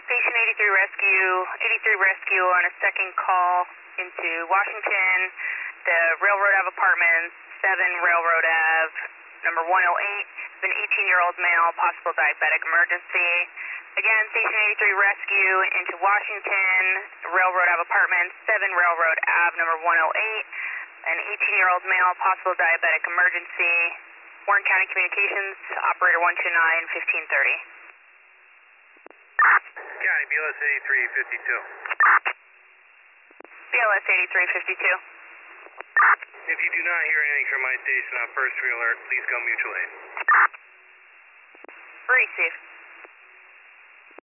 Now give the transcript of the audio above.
Station 83 Rescue, 83 Rescue on a second call into Washington, the Railroad Ave Apartments, 7 Railroad Ave, number 108, an 18-year-old male, possible diabetic emergency. Again, Station 83 Rescue into Washington, Railroad Ave Apartments, 7 Railroad Ave, number 108, an 18-year-old male, possible diabetic emergency. Warren County Communications, operator 129, 1530. County, BLS 8352. BLS 8352. If you do not hear anything from my station on first tree alert, please go mutual aid. Receive.